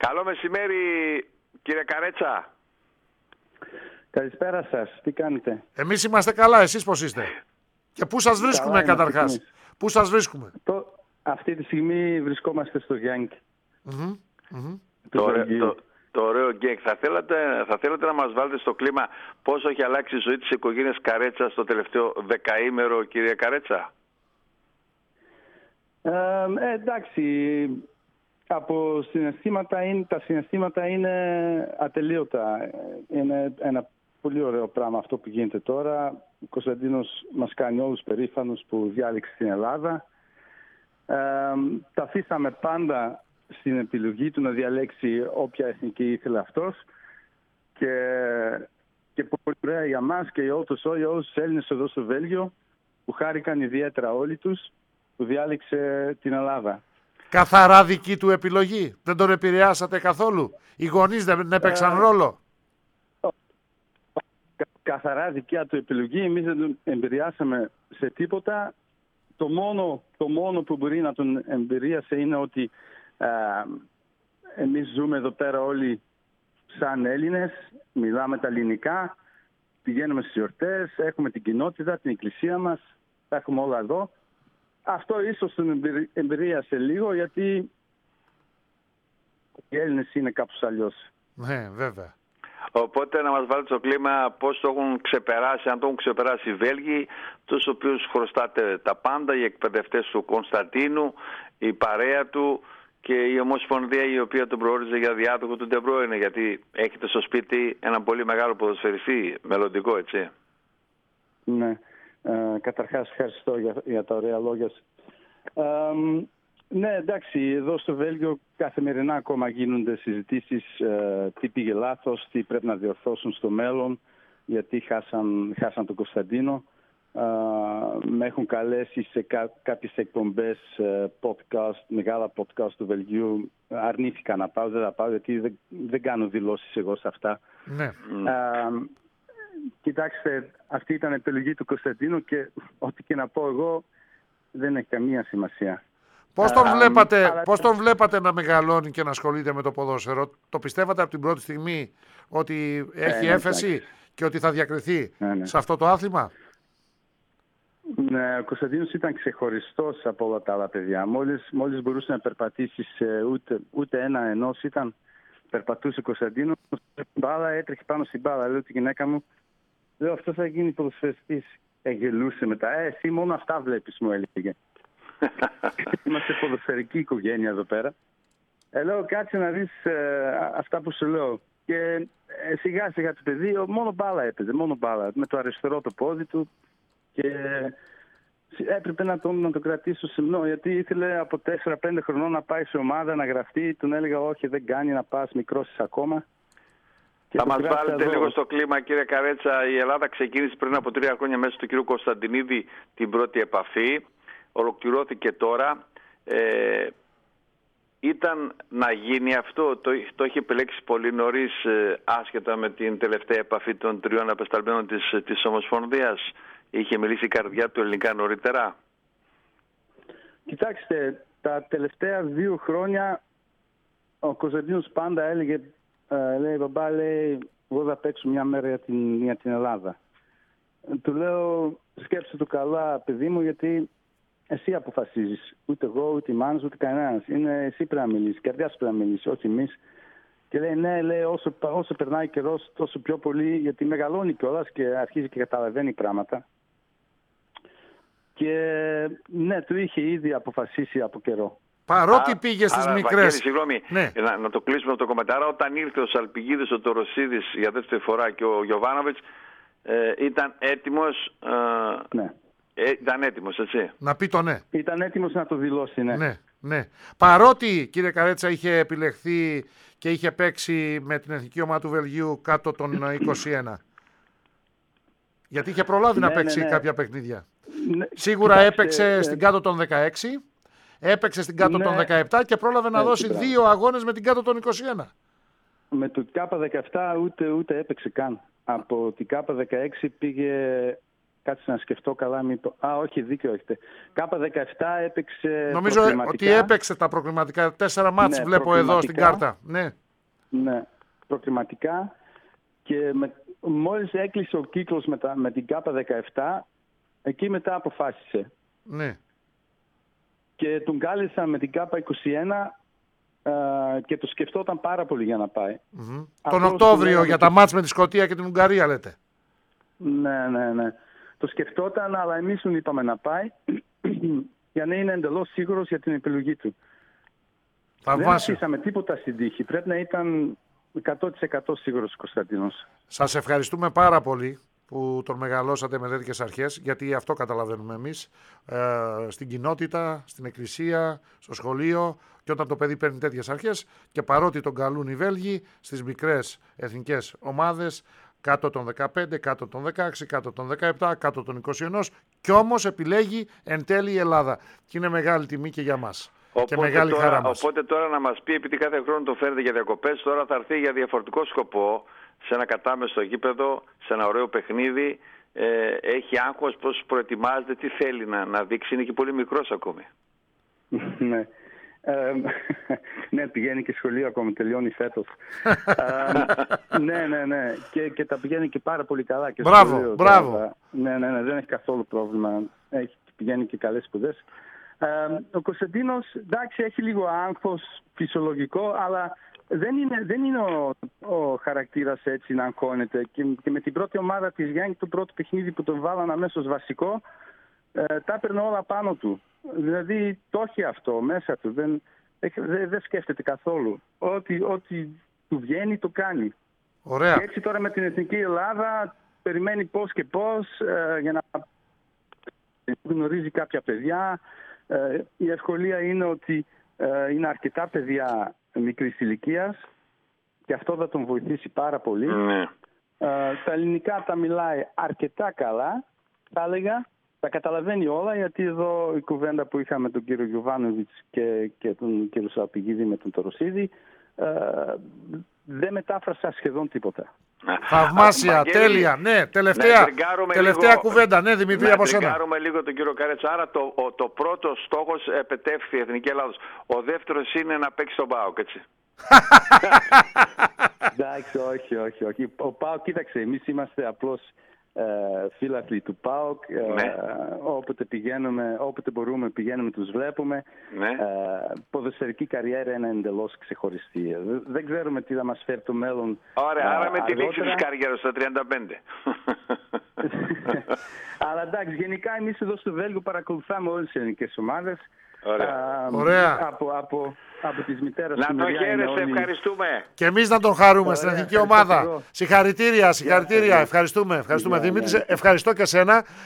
Καλό μεσημέρι, κύριε Καρέτσα. Καλησπέρα σας. Τι κάνετε? Εμείς είμαστε καλά. Εσείς πώς είστε? Και πού σας βρίσκουμε καταρχάς? Πού σας βρίσκουμε? Αυτή τη στιγμή βρισκόμαστε στο Γιάνγκ. Το ωραίο γκέγκ. Θα θέλατε να μας βάλετε στο κλίμα πόσο έχει αλλάξει η ζωή της οικογένειας Καρέτσα στο τελευταίο δεκαήμερο, κύριε Καρέτσα? Εντάξει, τα συναισθήματα είναι ατελείωτα. Είναι ένα πολύ ωραίο πράγμα αυτό που γίνεται τώρα. Ο Κωνσταντίνος μας κάνει όλους περήφανους που διάλεξε την Ελλάδα. Τα αφήσαμε πάντα στην επιλογή του να διαλέξει όποια εθνική ήθελε αυτός. Και πολύ ωραία για μας και για όλους τους Έλληνες εδώ στο Βέλγιο που χάρηκαν ιδιαίτερα όλοι τους που διάλεξε την Ελλάδα. Καθαρά δική του επιλογή? Δεν τον επηρεάσατε καθόλου? Οι γονείς δεν έπαιξαν ρόλο? Καθαρά δικιά του επιλογή. Εμείς δεν τον επηρεάσαμε σε τίποτα. Το μόνο που μπορεί να τον επηρεάσει είναι ότι εμείς ζούμε εδώ πέρα όλοι σαν Έλληνες, μιλάμε τα ελληνικά, πηγαίνουμε στις γιορτές, έχουμε την κοινότητα, την εκκλησία μας, τα έχουμε όλα εδώ. Αυτό ίσως τον εμπειρίασε λίγο, γιατί οι Έλληνες είναι κάπως αλλιώς. Ναι, βέβαια. Οπότε να μας βάλετε στο κλίμα πώς το έχουν ξεπεράσει, αν το έχουν ξεπεράσει οι Βέλγοι, τους οποίους χρωστάτε τα πάντα, οι εκπαιδευτές του Κωνσταντίνου, η παρέα του και η Ομοσπονδία η οποία τον προόριζε για διάδοχο του Ντεμπρόινε, γιατί έχετε στο σπίτι ένα πολύ μεγάλο ποδοσφαιριστή, μελλοντικό, έτσι. Ναι. Καταρχάς ευχαριστώ για τα ωραία λόγια. Ναι, εντάξει, εδώ στο Βέλγιο καθημερινά ακόμα γίνονται συζητήσεις τι πήγε λάθος, τι πρέπει να διορθώσουν στο μέλλον, γιατί χάσαν τον Κωνσταντίνο. Με έχουν καλέσει σε κάποιες εκπομπές podcast, μεγάλα podcast του Βελγίου. Αρνήθηκα να πάω, δεν θα πάω, γιατί δεν κάνω δηλώσεις εγώ σε αυτά. Ναι. Κοιτάξτε, αυτή ήταν η επιλογή του Κωνσταντίνου και ό,τι και να πω εγώ δεν έχει καμία σημασία. Πώς τον βλέπατε να μεγαλώνει και να ασχολείται με το ποδόσφαιρο? Το πιστεύατε από την πρώτη στιγμή ότι έχει έφεση και ότι θα διακριθεί σε αυτό το άθλημα? Ναι, ο Κωνσταντίνος ήταν ξεχωριστός από όλα τα άλλα παιδιά. Μόλις μπορούσε να περπατήσει σε ούτε ένα-ενός περπατούσε ο Κωνσταντίνος. Μπάλα, έτρεχε πάνω στην μπάλα. Λέω τη γυναίκα μου, λέω, αυτό θα γίνει ποδοσφαιριστής. Γελούσε μετά. Εσύ μόνο αυτά βλέπεις, μου έλεγε. Είμαστε ποδοσφαιρική οικογένεια εδώ πέρα. Λέω, κάτσε να δεις αυτά που σου λέω. Και σιγά σιγά το παιδί μόνο μπάλα έπαιζε, μόνο μπάλα. Με το αριστερό το πόδι του. Και έπρεπε να τον κρατήσω σεμνό, γιατί ήθελε από 4-5 χρονών να πάει σε ομάδα, να γραφτεί. Τον έλεγα, όχι, δεν κάνει, να πας, μικρός είσαι ακόμα. Θα μας βάλετε λίγο στο κλίμα, κύριε Καρέτσα. Η Ελλάδα ξεκίνησε πριν από 3 χρόνια μέσα του κ. Κωνσταντινίδη την πρώτη επαφή. Ολοκληρώθηκε τώρα. Ήταν να γίνει αυτό, το είχε επιλέξει πολύ νωρίς, άσχετα με την τελευταία επαφή των 3 απεσταλμένων της Ομοσπονδίας? Είχε μιλήσει η καρδιά του ελληνικά νωρίτερα? Κοιτάξτε, τα τελευταία 2 χρόνια ο Κωνσταντίνος πάντα έλεγε, λέει, μπαμπά, λέει, εγώ θα παίξω μια μέρα για την Ελλάδα. Του λέω, σκέψτε το καλά, παιδί μου, γιατί εσύ αποφασίζεις. Ούτε εγώ, ούτε η μάνα, ούτε κανένας. Εσύ πρέπει να μιλήσεις, η καρδιά σου πρέπει να μιλήσει, όχι εμείς. Και λέει, ναι, λέει, όσο περνάει καιρός, τόσο πιο πολύ, γιατί μεγαλώνει κιόλας και αρχίζει και καταλαβαίνει πράγματα. Και ναι, του είχε ήδη αποφασίσει από καιρό. Παρότι πήγε στις μικρές. Συγγνώμη, ναι. να το κλείσουμε αυτό το κομμεντάρα. Όταν ήρθε ο Σαλπιγίδης, ο Τοροσίδης για δεύτερη φορά και ο Γιοβάνοβιτς, ήταν έτοιμος. Ναι. Ήταν έτοιμος, έτσι. Να πει το ναι. Ήταν έτοιμος να το δηλώσει, ναι. Ναι. Παρότι, κύριε Καρέτσα, είχε επιλεχθεί και είχε παίξει με την εθνική ομάδα του Βελγίου κάτω των 21. Γιατί είχε προλάβει να παίξει κάποια παιχνίδια. Ναι. Σίγουρα έπαιξε στην κάτω των 16, έπαιξε στην κάτω των 17 και πρόλαβε να δώσει 2 αγώνες με την κάτω των 21. Με το K17 ούτε έπαιξε καν. Από την K16 πήγε Κάτσε να σκεφτώ καλά. Όχι, δίκιο έχετε. K17 έπαιξε. Νομίζω ότι έπαιξε τα προκριματικά. 4 μάτς βλέπω εδώ στην κάρτα. Ναι, προκριματικά. Και μόλις έκλεισε ο κύκλος με την K17, εκεί μετά αποφάσισε. Ναι. Και τον κάλεσαν με την K21 και το σκεφτόταν πάρα πολύ για να πάει. Τον Οκτώβριο για τα μάτς με τη Σκωτία και την Ουγγαρία λέτε. Ναι. Το σκεφτόταν, αλλά εμείς τον είπαμε να πάει για να είναι εντελώς σίγουρος για την επιλογή του. Δεν αφήσαμε τίποτα στην τύχη. Πρέπει να ήταν 100% σίγουρος ο Κωνσταντίνος. Σας ευχαριστούμε πάρα πολύ που τον μεγαλώσατε με τέτοιες αρχές, γιατί αυτό καταλαβαίνουμε εμείς, στην κοινότητα, στην εκκλησία, στο σχολείο, και όταν το παιδί παίρνει τέτοιες αρχές, και παρότι τον καλούν οι Βέλγοι στις μικρές εθνικές ομάδες, κάτω των 15, κάτω των 16, κάτω των 17, κάτω των 21, κι όμως επιλέγει εν τέλει η Ελλάδα. Και είναι μεγάλη τιμή και για μας. Και μεγάλη χαρά μας. Οπότε τώρα να μας πει, επειδή κάθε χρόνο το φέρετε για διακοπές, τώρα θα έρθει για διαφορετικό σκοπό, σε ένα κατάμεστο γήπεδο, σε ένα ωραίο παιχνίδι, έχει άγχος, πώς προετοιμάζεται, τι θέλει να δείξει, είναι και πολύ μικρός ακόμη. Ναι. Ναι, πηγαίνει και σχολείο ακόμα, τελειώνει φέτος. Ναι. Και τα πηγαίνει και πάρα πολύ καλά. Και μπράβο. Ναι, δεν έχει καθόλου πρόβλημα. Πηγαίνει και καλές σπουδές. Ο Κωνσταντίνος, εντάξει, έχει λίγο άγχος φυσιολογικό, αλλά δεν είναι ο χαρακτήρας έτσι να αγχώνεται. Και με την πρώτη ομάδα της Γιάννη, το πρώτο παιχνίδι που τον βάλαν αμέσως βασικό, τα έπαιρνε όλα πάνω του. Δηλαδή το έχει αυτό μέσα του. Δεν σκέφτεται καθόλου. Ό,τι του βγαίνει το κάνει. Ωραία. Και έτσι τώρα με την Εθνική Ελλάδα περιμένει πώς και πώς για να γνωρίζει κάποια παιδιά. Η ευκολία είναι ότι είναι αρκετά παιδιά μικρής ηλικίας και αυτό θα τον βοηθήσει πάρα πολύ. Τα ελληνικά τα μιλάει αρκετά καλά, θα έλεγα. Τα καταλαβαίνει όλα, γιατί εδώ η κουβέντα που είχαμε τον κύριο Γιωβάνοβιτς και τον κύριο Σαπηγίδη με τον Τωροσίδη, δεν μετάφρασα σχεδόν τίποτα. Θαυμάσια, τέλεια. Ναι, τελευταία κουβέντα. Ναι, Δημήτρη, από σένα. Να τριγκάρουμε λίγο τον κύριο Καρέτσα. Άρα το πρώτο στόχος επετεύχθη η Εθνική Ελλάδος. Ο δεύτερος είναι να παίξει τον ΠΑΟΚ, έτσι. Εντάξει, όχι. Ο ΠΑΟΚ, κοίταξε, εμείς είμαστε απλώς φίλαθλοι του ΠΑΟΚ. Όποτε μπορούμε πηγαίνουμε, τους βλέπουμε. Ποδοσφαιρική καριέρα είναι εντελώς ξεχωριστή. Δεν ξέρουμε τι θα μας φέρει το μέλλον. Ωραία, άρα με τη λήξη της καριέρας στα 35. Αλλά εντάξει, γενικά εμείς εδώ στο Βέλγιο παρακολουθάμε όλες τις ελληνικές ομάδες. Ωραία. Από τις μητέρες. Να τον χαίρεσαι, ευχαριστούμε. Και εμείς να τον χαρούμε στην εθνική ομάδα. Συγχαρητήρια. Ευχαριστούμε. Δημήτρη, ευχαριστώ και σένα.